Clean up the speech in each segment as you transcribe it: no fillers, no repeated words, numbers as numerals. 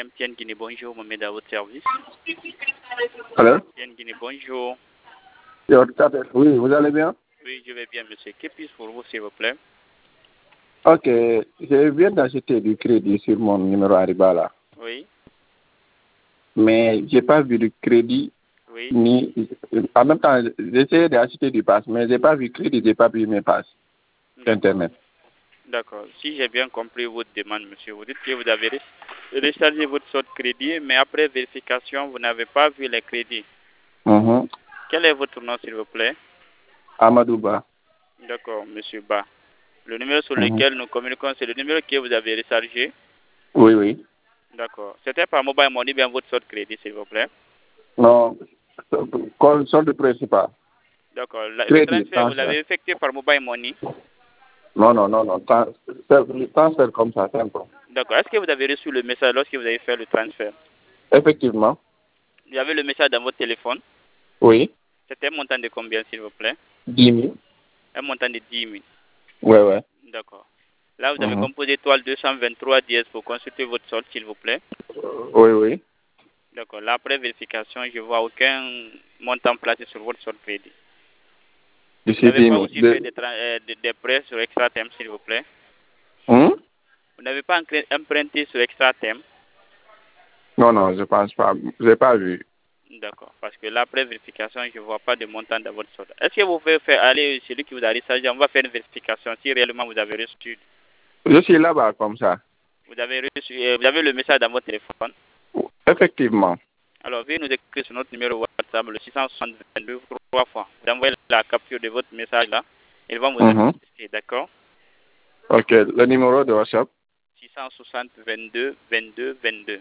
MTN Guinée, bonjour, Mohamed à votre service. Allô? MTN Guinée, bonjour. Oui, vous allez bien? Oui, je vais bien, monsieur. Que puis-je pour vous, s'il vous plaît? Ok, je viens d'acheter du crédit sur mon numéro Aribala, Oui, mais j'ai pas vu de crédit oui. ni. En même temps, j'ai essayé d'acheter du pass, mais j'ai pas vu crédit, j'ai pas vu mes passes sur D'accord. Internet. D'accord. Si j'ai bien compris votre demande, monsieur, vous dites que vous avez rechargé votre solde crédit, mais après vérification, vous n'avez pas vu les crédits. Mhm. Quel est votre nom, s'il vous plaît? Amadouba. D'accord, monsieur Ba. Le numéro sur Mhm. lequel nous communiquons, c'est le numéro que vous avez rechargé. Oui, oui. D'accord. C'était par mobile money, bien votre solde crédit, s'il vous plaît. Non, solde principal. D'accord. Le Crédit, transfert, vous transfert. l'avez effectué par mobile money. Non, non, non, non. Transfert comme ça, simple. D'accord. Est-ce que vous avez reçu le message lorsque vous avez fait le transfert? Effectivement. Vous avez le message dans votre téléphone. Oui. C'était un montant de combien, s'il vous plaît? 10 000. Un montant de 10 000. Ouais, ouais. D'accord. Là, vous avez Mhm. composé étoile 223 dièse pour consulter votre solde, s'il vous plaît. Oui, oui. D'accord. Là, après vérification, je ne vois aucun montant placé sur votre solde crédit. Vous D'ici n'avez 10 pas 000. aussi fait des prêts sur extra thème, s'il vous plaît. Hum? Vous n'avez pas emprunté sur extra thème. Non, non, je pense pas. Je n'ai pas vu. D'accord. Parce que là, après vérification, je ne vois pas de montant dans votre solde. Est-ce que vous pouvez faire aller celui qui vous a rechargé? On va faire une vérification si réellement vous avez reçu. Je suis là-bas comme ça. Vous avez reçu, vous avez le message dans votre téléphone. Effectivement. Alors, veuillez nous écrire sur notre numéro WhatsApp, le 662 3 fois. Vous envoyez la capture de votre message là. Ils vont vous Mhm. assister, d'accord? Ok, le numéro de WhatsApp, 660 22 22 22.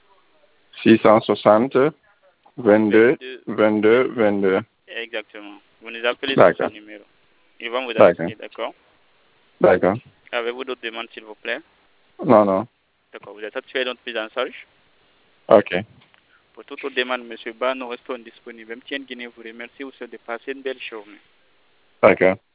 660 22 22 22 22. Exactement. Vous nous appelez sur ce D'accord, numéro. Ils vont vous d'accord, assister, d'accord? d'accord. Avez-vous d'autres demandes, s'il vous plaît? Non, non. D'accord. Vous êtes satisfait de notre prise en charge? Ok. Pour toute autre demande, M. Ba, nous restons disponibles. MTN Guinée vous remercie. Vous souhaite de passer une belle journée. D'accord.